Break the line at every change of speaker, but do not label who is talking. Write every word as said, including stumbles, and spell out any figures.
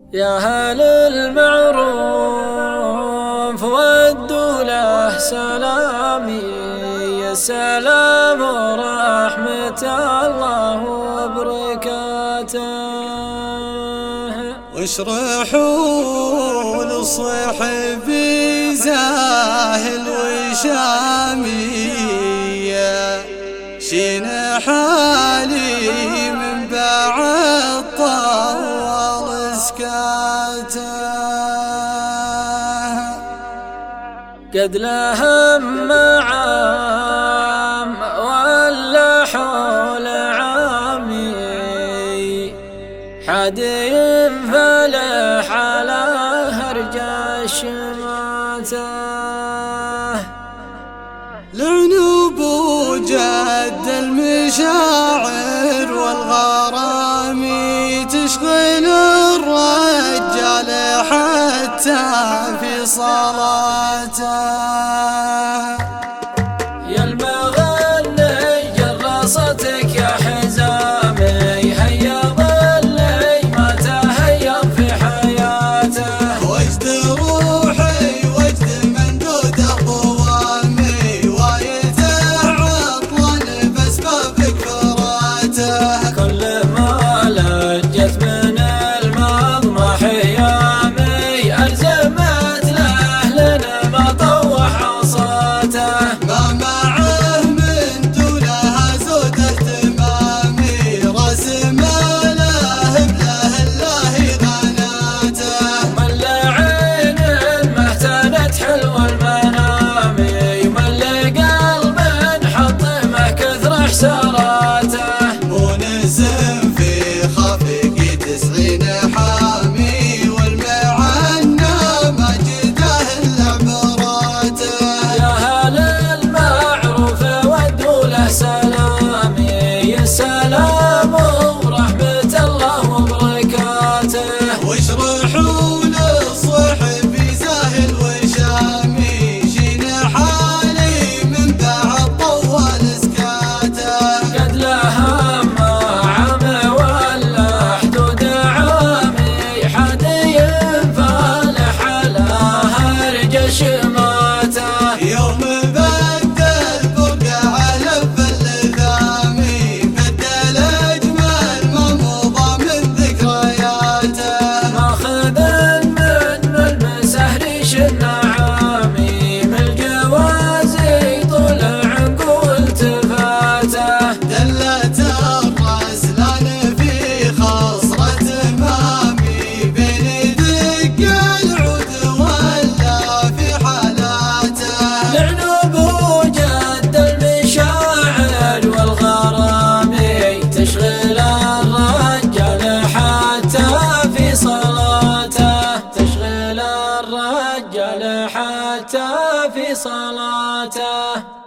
يا هل المعروف ودوا له سلامي، يا سلام ورحمة الله وبركاته.
واشرحوا لصحبي زاهل وشامي، شين حالي من بعد طول سكاته.
قد لهم عام ولا حول عامي، حدي فلح على هرج الشماته.
لعنوب وجد المشاعر والغرام تشغل الرجال حتى في صلاته.
يا المغني جرصتك يا حزامي، هيا ظلي ما تهيب في حياته.
وجد روحي وجد مندود قوامي، ويتعطلن باسبابك فراته.
كل ما لجت من المظمى حيامي، ألزمت لأهل ما طوح عصاته.
ما معه من دونها زود اهتمامي، رسم له بله الله غناته.
من لعين مهتنت حلو المنامي، من لقلب حطمه كثر حساراته.
ونسم في خفك تسعين حامي، والمعنى مجده العبراته.
يا هل المعروف ودوا له سلامي، يا سلام ورحمة الله وبركاته.
واشرحوا لصحبي زاهل وشامي، شين حالي من بعد طول سكاته.
قد لهم عام ولا حدود عامي، حدي فالح على هرج شماته.
يوم بدل برقع لف اللثامي، بدل اجمل ما مضى من ذكرياته.
ماخذ من ملمسه ريش النعامي، من الجوازي طلع عقول تفاته.
دلت الرسلان في خصرة مامي، بين دق العود ولا في حالاته.
لعنوب وجد المشاعر والغرامي، تشغل الرجال حتى في صلاته. تشغل الرجال حتى في صلاته.